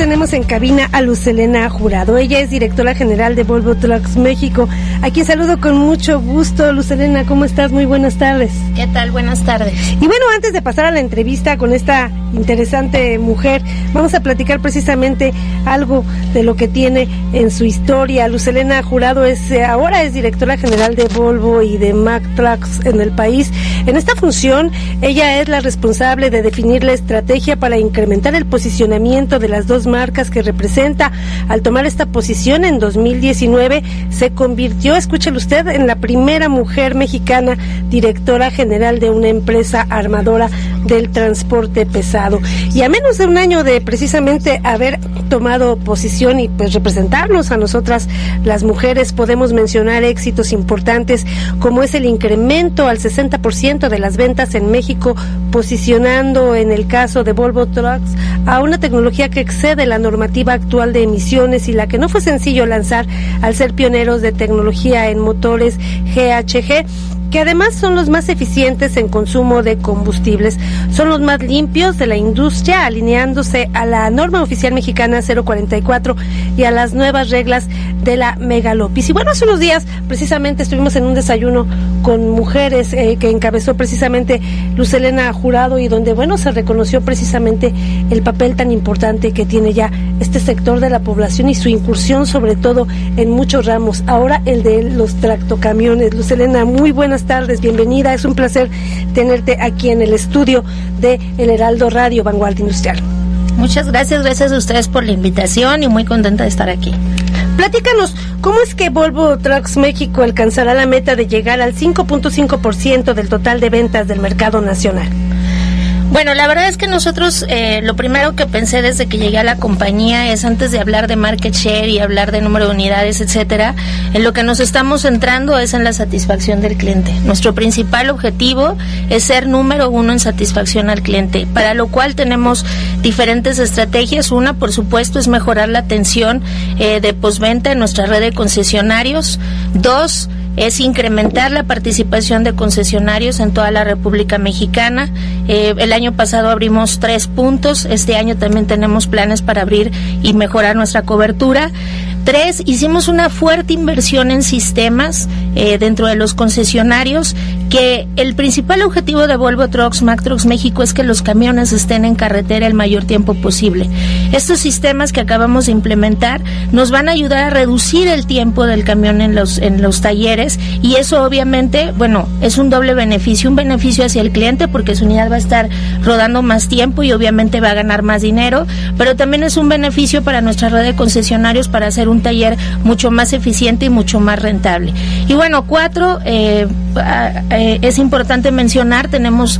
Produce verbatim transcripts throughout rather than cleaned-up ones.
tenemos en cabina a Luz Helena Jurado. Ella es directora general de Volvo Trucks México. Aquí saludo con mucho gusto. Luz Helena, ¿cómo estás? Muy buenas tardes. ¿Qué tal? Buenas tardes. Y bueno, antes de pasar a la entrevista con esta interesante mujer, vamos a platicar precisamente algo de lo que tiene en su historia. Luz Helena Jurado es ahora es directora general de Volvo y de Mack Trucks en el país. En esta función, ella es la responsable de definir la estrategia para incrementar el posicionamiento de las dos marcas que representa. Al tomar esta posición en dos mil diecinueve, se convirtió, escúchelo usted, en la primera mujer mexicana directora general de una empresa armadora del transporte pesado. Y a menos de un año de precisamente haber tomado posición y pues representarnos a nosotras las mujeres, podemos mencionar éxitos importantes como es el incremento al sesenta por ciento de las ventas en México, posicionando en el caso de Volvo Trucks a una tecnología que excede la normativa actual de emisiones y la que no fue sencillo lanzar al ser pioneros de tecnología en motores G H G, que además son los más eficientes en consumo de combustibles, son los más limpios de la industria, alineándose a la norma oficial mexicana cero cuarenta y cuatro y a las nuevas reglas de la Megalopis. Y bueno, hace unos días precisamente estuvimos en un desayuno con mujeres eh, que encabezó precisamente Luz Helena Jurado, y donde, bueno, se reconoció precisamente el papel tan importante que tiene ya este sector de la población y su incursión sobre todo en muchos ramos, ahora el de los tractocamiones. Luz Helena, muy buenas tardes, bienvenida, es un placer tenerte aquí en el estudio de El Heraldo Radio Vanguardia Industrial. Muchas gracias, gracias a ustedes por la invitación y muy contenta de estar aquí. Platícanos, ¿cómo es que Volvo Trucks México alcanzará la meta de llegar al cinco punto cinco por ciento del total de ventas del mercado nacional? Bueno, la verdad es que nosotros, eh, lo primero que pensé desde que llegué a la compañía es, antes de hablar de market share y hablar de número de unidades, etcétera, en lo que nos estamos centrando es en la satisfacción del cliente. Nuestro principal objetivo es ser número uno en satisfacción al cliente, para lo cual tenemos diferentes estrategias. Una, por supuesto, es mejorar la atención eh, de postventa en nuestra red de concesionarios. Dos, es incrementar la participación de concesionarios en toda la República Mexicana. Eh, el año pasado abrimos tres puntos, este año también tenemos planes para abrir y mejorar nuestra cobertura. Tres, hicimos una fuerte inversión en sistemas eh, dentro de los concesionarios, que el principal objetivo de Volvo Trucks, Mack Trucks México, es que los camiones estén en carretera el mayor tiempo posible. Estos sistemas que acabamos de implementar nos van a ayudar a reducir el tiempo del camión en los, en los talleres, y eso obviamente, bueno, es un doble beneficio, un beneficio hacia el cliente porque su unidad va a estar rodando más tiempo y obviamente va a ganar más dinero, pero también es un beneficio para nuestra red de concesionarios para hacer un un taller mucho más eficiente y mucho más rentable. Y bueno, cuatro, eh, eh, es importante mencionar, tenemos,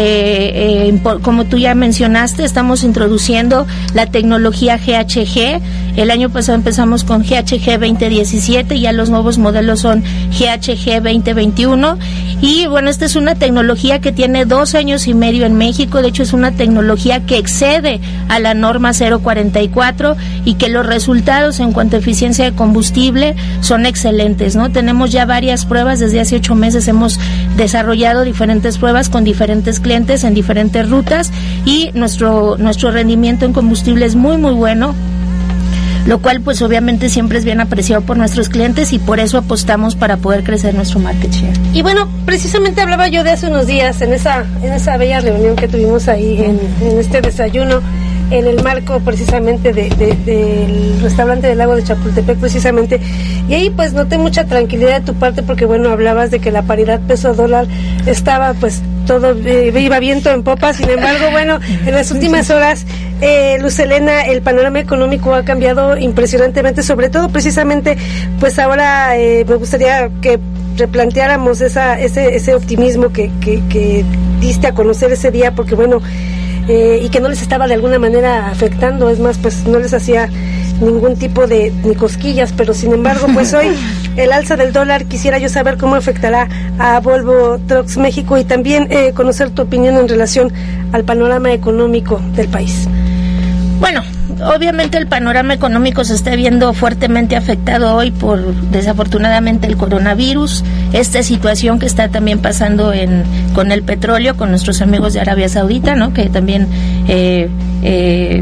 eh, eh, como tú ya mencionaste, estamos introduciendo la tecnología G H G. El año pasado empezamos con G H G veinte diecisiete, y ya los nuevos modelos son G H G veinte veintiuno. Y bueno, esta es una tecnología que tiene dos años y medio en México. De hecho, es una tecnología que excede a la norma cero cuarenta y cuatro, y que los resultados en cuanto a eficiencia de combustible son excelentes, ¿no? Tenemos ya varias pruebas, desde hace ocho meses hemos desarrollado diferentes pruebas con diferentes clientes en diferentes rutas, y nuestro, nuestro rendimiento en combustible es muy muy bueno, lo cual pues obviamente siempre es bien apreciado por nuestros clientes, y por eso apostamos para poder crecer nuestro market share. Y bueno, precisamente hablaba yo de hace unos días en esa en esa bella reunión que tuvimos ahí en, en este desayuno, en el marco precisamente de, de, del restaurante del Lago de Chapultepec precisamente, y ahí pues noté mucha tranquilidad de tu parte, porque bueno, hablabas de que la paridad peso-dólar estaba pues todo, eh, iba viento en popa. Sin embargo, bueno, en las últimas horas, eh, Luz Helena, el panorama económico ha cambiado impresionantemente, sobre todo precisamente, pues ahora eh, me gustaría que replanteáramos esa, ese, ese optimismo que, que, que diste a conocer ese día, porque bueno, eh, y que no les estaba de alguna manera afectando, es más, pues no les hacía ningún tipo de ni cosquillas, pero sin embargo, pues hoy el alza del dólar, quisiera yo saber cómo afectará a Volvo Trucks México, y también eh, conocer tu opinión en relación al panorama económico del país. Bueno, obviamente el panorama económico se está viendo fuertemente afectado hoy por, desafortunadamente, el coronavirus, esta situación que está también pasando en con el petróleo, con nuestros amigos de Arabia Saudita, ¿no? Que también eh, eh,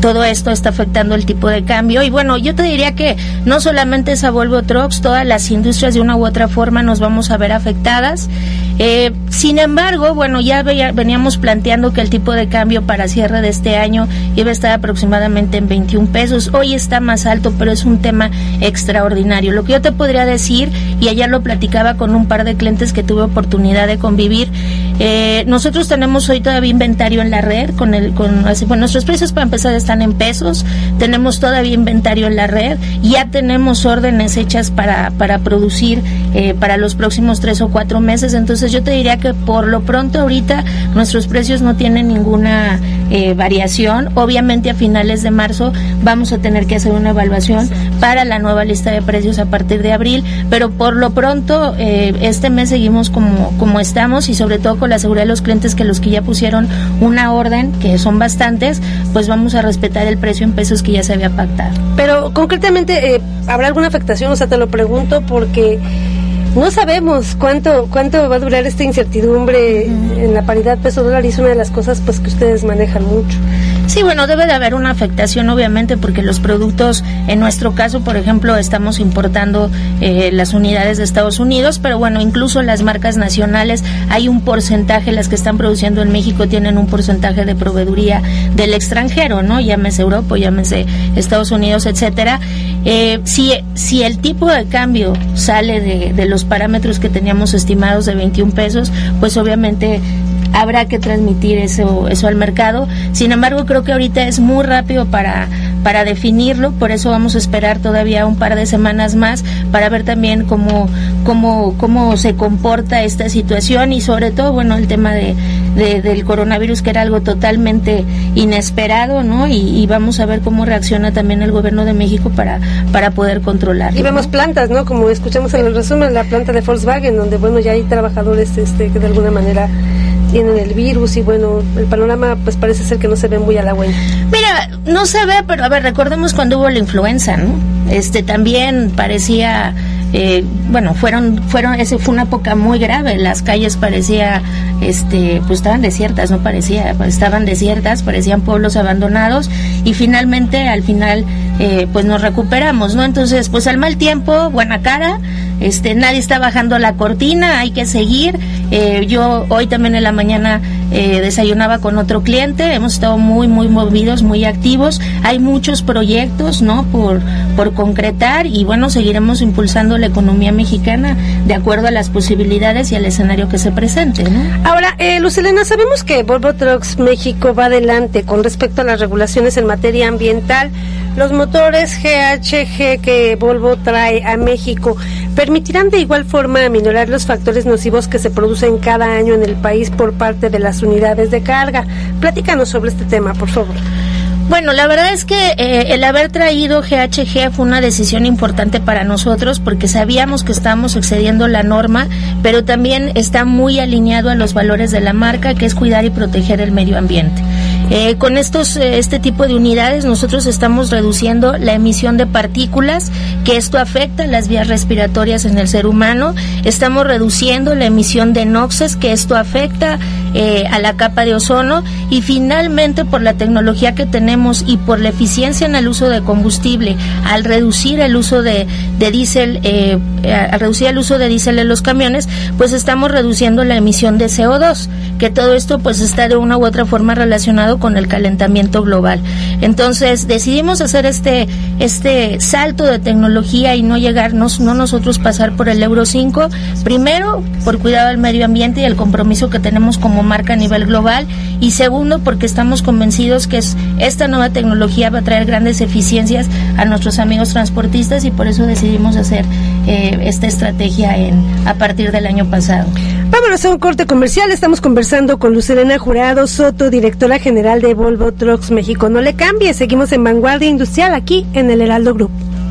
todo esto está afectando el tipo de cambio. Y bueno, yo te diría que no solamente es a Volvo Trucks, todas las industrias de una u otra forma nos vamos a ver afectadas. Eh, sin embargo, bueno, ya veía, veníamos planteando que el tipo de cambio para cierre de este año iba a estar aproximadamente en veintiún pesos. Hoy está más alto, pero es un tema extraordinario. Lo que yo te podría decir, y ayer lo platicaba con un par de clientes que tuve oportunidad de convivir, eh, nosotros tenemos hoy todavía inventario en la red, con el, con, así, bueno, nuestros precios para empezar están en pesos, tenemos todavía inventario en la red, ya tenemos órdenes hechas para, para producir eh, para los próximos tres o cuatro meses. Entonces yo te diría que por lo pronto ahorita nuestros precios no tienen ninguna eh, variación. Obviamente a finales de marzo vamos a tener que hacer una evaluación para la nueva lista de precios a partir de abril, pero por lo pronto eh, este mes seguimos como, como estamos, y sobre todo con la seguridad de los clientes, que los que ya pusieron una orden, que son bastantes, pues vamos a respetar el precio en pesos que ya se había pactado. Pero concretamente, eh, ¿habrá alguna afectación? O sea, te lo pregunto porque no sabemos cuánto cuánto va a durar esta incertidumbre uh-huh. en la paridad peso-dólar, y es una de las cosas pues que ustedes manejan mucho. Sí, bueno, debe de haber una afectación obviamente, porque los productos, en nuestro caso, por ejemplo, estamos importando eh, las unidades de Estados Unidos, pero bueno, incluso las marcas nacionales, hay un porcentaje, las que están produciendo en México tienen un porcentaje de proveeduría del extranjero, ¿no? Llámese Europa, llámese Estados Unidos, etcétera. Eh, si, si el tipo de cambio sale de, de los parámetros que teníamos estimados de veintiún pesos, pues obviamente habrá que transmitir eso eso al mercado. Sin embargo, creo que ahorita es muy rápido para para definirlo, por eso vamos a esperar todavía un par de semanas más para ver también cómo cómo cómo se comporta esta situación, y sobre todo, bueno, el tema de, de del coronavirus, que era algo totalmente inesperado, ¿no? Y, y vamos a ver cómo reacciona también el gobierno de México para para poder controlarlo. Y vemos, ¿no?, plantas, ¿no? Como escuchamos en el resumen, la planta de Volkswagen, donde bueno, ya hay trabajadores este que de alguna manera tienen el virus, y bueno, el panorama pues parece ser que no se ve muy halagüeño. Mira, no se ve, pero a ver, recordemos cuando hubo la influenza, ¿no? Este también parecía, eh, bueno, fueron, fueron, ese fue una época muy grave, las calles parecía, este, pues estaban desiertas, no parecía, estaban desiertas, parecían pueblos abandonados, y finalmente, al final, eh, pues nos recuperamos, ¿no? Entonces, pues al mal tiempo, buena cara, este, nadie está bajando la cortina, hay que seguir. Eh, yo hoy también en la mañana eh, desayunaba con otro cliente, hemos estado muy, muy movidos, muy activos, hay muchos proyectos, ¿no?, por, por concretar, y bueno, seguiremos impulsando la economía mexicana de acuerdo a las posibilidades y al escenario que se presente, ¿no? Ahora, eh, Luz Helena, sabemos que Volvo Trucks México va adelante con respecto a las regulaciones en materia ambiental. Los motores G H G que Volvo trae a México permitirán de igual forma aminorar los factores nocivos que se producen cada año en el país por parte de las unidades de carga. Platícanos sobre este tema, por favor. Bueno, la verdad es que eh, el haber traído G H G fue una decisión importante para nosotros, porque sabíamos que estábamos excediendo la norma, pero también está muy alineado a los valores de la marca, que es cuidar y proteger el medio ambiente. Eh, con estos eh, este tipo de unidades nosotros estamos reduciendo la emisión de partículas, que esto afecta a las vías respiratorias en el ser humano. Estamos reduciendo la emisión de noxes, que esto afecta eh, a la capa de ozono, y finalmente, por la tecnología que tenemos y por la eficiencia en el uso de combustible, al reducir el uso de, de diésel, eh, al reducir el uso de diésel en los camiones, pues estamos reduciendo la emisión de C O dos, que todo esto pues está de una u otra forma relacionado con el calentamiento global. Entonces decidimos hacer este este salto de tecnología y no llegar, no, no nosotros pasar por el Euro cinco, primero por cuidado del medio ambiente y el compromiso que tenemos como marca a nivel global, y segundo porque estamos convencidos que es, esta nueva tecnología va a traer grandes eficiencias a nuestros amigos transportistas, y por eso decidimos hacer eh, esta estrategia en a partir del año pasado. Vámonos a un corte comercial. Estamos conversando con Luz Helena Jurado Soto, directora general de Volvo Trucks México. No le cambie, seguimos en Vanguardia Industrial aquí en el Heraldo Group.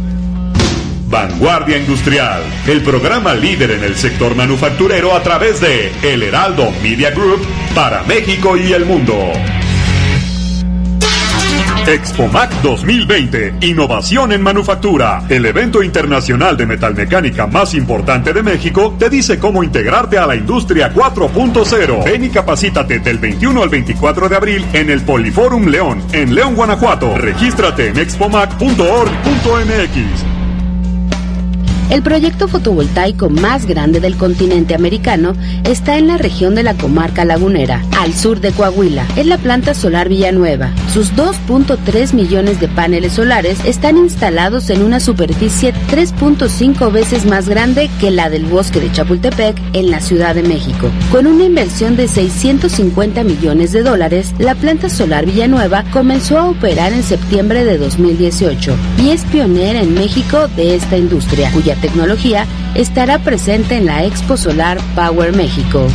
Vanguardia Industrial, el programa líder en el sector manufacturero a través de El Heraldo Media Group para México y el mundo. Expomac dos mil veinte, Innovación en Manufactura, el evento internacional de metalmecánica más importante de México, te dice cómo integrarte a la industria cuatro punto cero. Ven y capacítate del veintiuno al veinticuatro de abril en el Poliforum León, en León, Guanajuato. Regístrate en expomac punto org punto m x. El proyecto fotovoltaico más grande del continente americano está en la región de la comarca lagunera, al sur de Coahuila. Es la planta solar Villanueva. Sus dos punto tres millones de paneles solares están instalados en una superficie tres punto cinco veces más grande que la del bosque de Chapultepec en la Ciudad de México. Con una inversión de seiscientos cincuenta millones de dólares, la planta solar Villanueva comenzó a operar en septiembre de dos mil dieciocho y es pionera en México de esta industria, cuya tecnología estará presente en la Expo Solar Power México.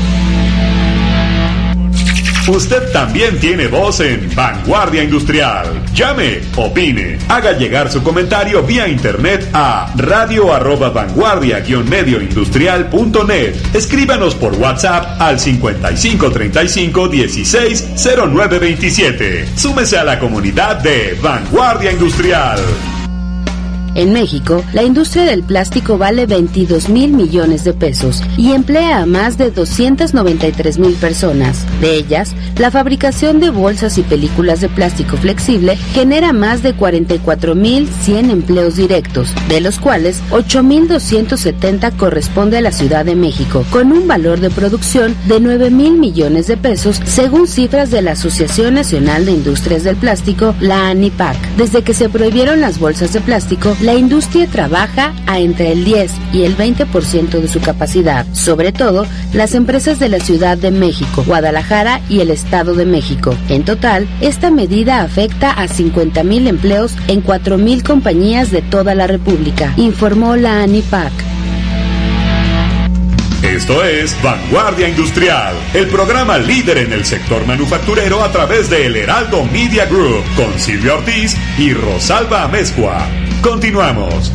Usted también tiene voz en Vanguardia Industrial. Llame, opine, haga llegar su comentario vía internet a radio arroba vanguardia guion medio industrial punto net. Escríbanos por WhatsApp al cincuenta y cinco treinta y cinco dieciséis cero nueve veintisiete. Súmese a la comunidad de Vanguardia Industrial. En México, la industria del plástico vale veintidós mil millones de pesos y emplea a más de doscientas noventa y tres mil personas. De ellas, la fabricación de bolsas y películas de plástico flexible genera más de cuarenta y cuatro mil cien empleos directos, de los cuales ocho mil doscientos setenta corresponde a la Ciudad de México, con un valor de producción de nueve mil millones de pesos, según cifras de la Asociación Nacional de Industrias del Plástico, la ANIPAC. Desde que se prohibieron las bolsas de plástico, la industria trabaja a entre el diez y el veinte por ciento de su capacidad, sobre todo las empresas de la Ciudad de México, Guadalajara y el Estado de México. En total, esta medida afecta a cincuenta mil empleos en cuatro mil compañías de toda la República, informó la ANIPAC. Esto es Vanguardia Industrial, el programa líder en el sector manufacturero a través de El Heraldo Media Group, con Silvia Ortiz y Rosalba Amezcua. Continuamos.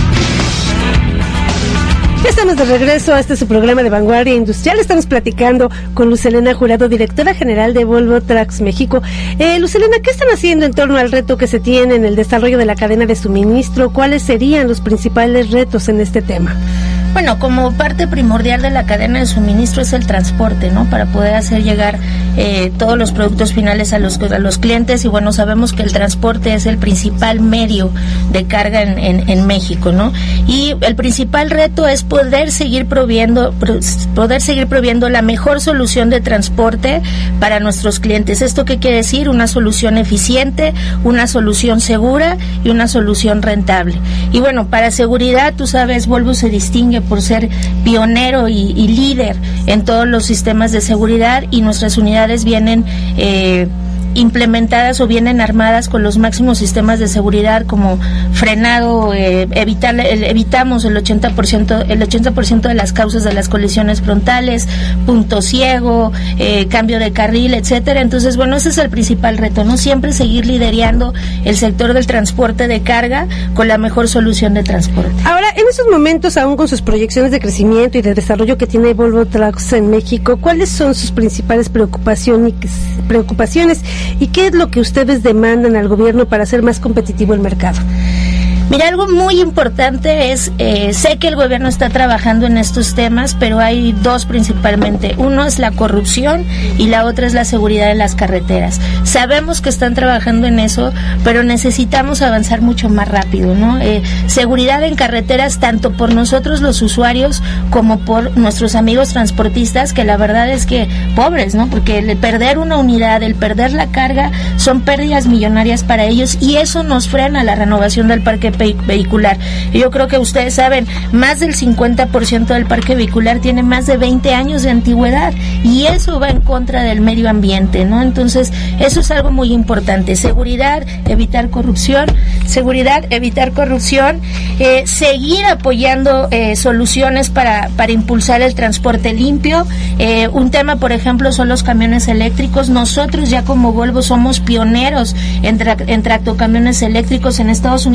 Ya estamos de regreso a este su programa de Vanguardia Industrial. Estamos platicando con Luz Helena Jurado, directora general de Volvo Trucks México. Eh, Luz Helena, ¿qué están haciendo en torno al reto que se tiene en el desarrollo de la cadena de suministro? ¿Cuáles serían los principales retos en este tema? Bueno, como parte primordial de la cadena de suministro es el transporte, ¿no? Para poder hacer llegar eh, todos los productos finales a los a los clientes. Y bueno, sabemos que el transporte es el principal medio de carga en, en, en México, ¿no? Y el principal reto es poder seguir proviendo pro, poder seguir proviendo la mejor solución de transporte para nuestros clientes. ¿Esto qué quiere decir? Una solución eficiente, una solución segura y una solución rentable. Y bueno, para seguridad, tú sabes, Volvo se distingue por ser pionero y, y líder en todos los sistemas de seguridad, y nuestras unidades vienen eh, implementadas o vienen armadas con los máximos sistemas de seguridad, como frenado, eh, evitar, el, evitamos el ochenta por ciento el ochenta por ciento de las causas de las colisiones frontales, punto ciego, eh, cambio de carril, etcétera. Entonces, bueno, ese es el principal reto, ¿no? Siempre seguir liderando el sector del transporte de carga con la mejor solución de transporte. Ahora, en esos momentos, aún con sus proyecciones de crecimiento y de desarrollo que tiene Volvo Trucks en México, ¿cuáles son sus principales preocupaciones, preocupaciones y qué es lo que ustedes demandan al gobierno para hacer más competitivo el mercado? Mira, algo muy importante es, eh, sé que el gobierno está trabajando en estos temas, pero hay dos principalmente. Uno es la corrupción y la otra es la seguridad en las carreteras. Sabemos que están trabajando en eso, pero necesitamos avanzar mucho más rápido, ¿no? Eh, seguridad en carreteras, tanto por nosotros los usuarios como por nuestros amigos transportistas, que la verdad es que pobres, ¿no? Porque el perder una unidad, el perder la carga, son pérdidas millonarias para ellos, y eso nos frena la renovación del parque vehicular. Yo creo que ustedes saben, más del cincuenta por ciento del parque vehicular tiene más de veinte años de antigüedad, y eso va en contra del medio ambiente, ¿no? Entonces, eso es algo muy importante. Seguridad, evitar corrupción, seguridad, evitar corrupción, eh, seguir apoyando eh, soluciones para, para impulsar el transporte limpio. Eh, un tema, por ejemplo, son los camiones eléctricos. Nosotros ya como Volvo somos pioneros en, tra- en tractocamiones eléctricos. En Estados Unidos acabamos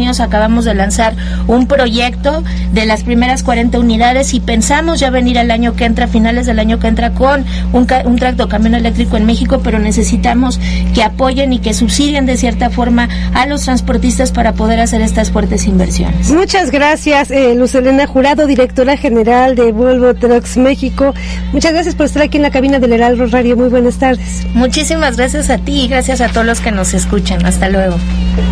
acabamos de lanzar un proyecto de las primeras cuarenta unidades y pensamos ya venir el año que entra, finales del año que entra, con un, un tractocamión eléctrico en México, pero necesitamos que apoyen y que subsidien de cierta forma a los transportistas para poder hacer estas fuertes inversiones. Muchas gracias, eh, Luz Helena Jurado, directora general de Volvo Trucks México. Muchas gracias por estar aquí en la cabina del Heraldo Radio. Muy buenas tardes. Muchísimas gracias a ti y gracias a todos los que nos escuchan. Hasta luego.